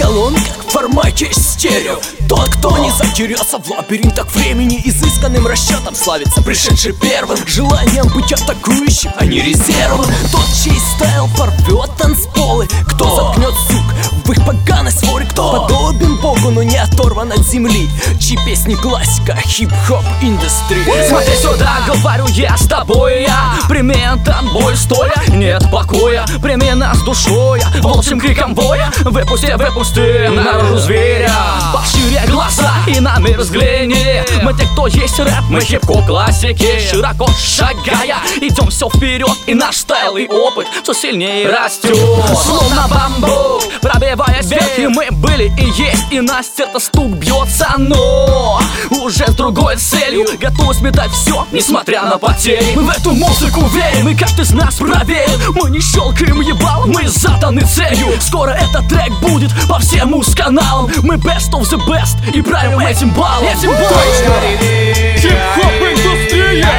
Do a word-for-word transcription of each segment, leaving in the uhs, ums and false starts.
сделан как в формате стерео. Тот, кто не затерялся в лабиринтах времени, изысканным расчетом славится пришедший первым, желанием быть атакующим, а не резервом. Тот, чей стайл порвет танцполы, кто заткнет сук в их поганой своре, кто подобен богу, но не оторван от земли, чьи песни классика хип-хоп индустрии. Смотри сюда, говорю я с тобой, я прими бой стоя, нет покоя, прими нас душой, волчьим криком боя. Выпусти, выпусти наружу зверя, пошире глаза и на мир взгляни. Мы те, кто есть рэп, мы хип-хоп классики. Широко шагая, идем все вперед, и наш стайл и опыт все сильнее растет. Словно бамбук, пробиваясь вверх, и мы были и есть, и на сердце стук бьется, но уже с другой целью, готовы сметать все, несмотря на потери. Мы в эту музыку верим, и каждый из нас проверит. Мы не щелкаем ебал, мы заданы целью. Скоро этот трек будет по всем муз-каналам. Мы best of the best и правим этим баллом. Этим баллом. Хип-хоп индустрия.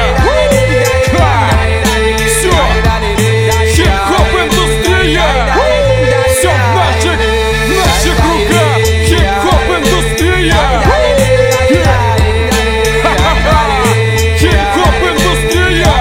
Все. Хип-хоп индустрия. Все в наших, в наших руках. Хип-хоп индустрия. Хип-хоп индустрия.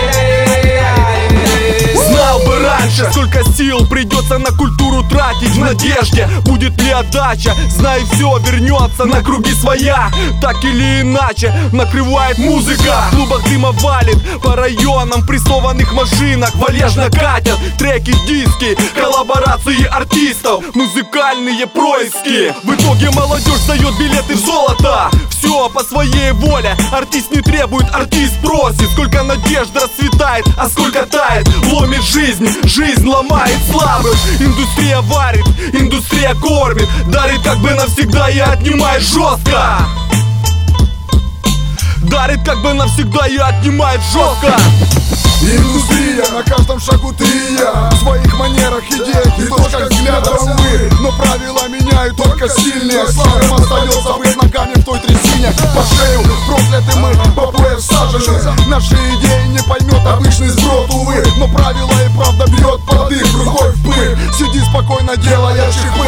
Знал бы раньше, сколько сил придется на культуру тратить в надежде, будет ли отдача. Знай, все вернется на круги своя. Так или иначе накрывает музыка. В клубах дыма валит, по районам в прессованных машинах валежно катят треки, диски, коллаборации артистов, музыкальные происки. В итоге молодежь дает билеты в золото. Все по своей воле, артист не требует, артист просит. Сколько надежд расцветает, а сколько тает, ломит жизнь, жизнь ломает слабых. Индустрия варит, индустрия кормит, дарит как бы навсегда и отнимает жестко. Дарит как бы навсегда и отнимает жестко. Индустрия, на каждом шагу ты и я, в своих манерах, идеях и точках взгляда, увы. Но правила меняют только сильнее. Слабым остается быть ногами в той трясине. По шею прокляты мы, по пояс сажены. Наши идеи не поймет обычный сброд, увы. Но правила и правда бьет под их рукой в пыль. Сиди спокойно, делая чиху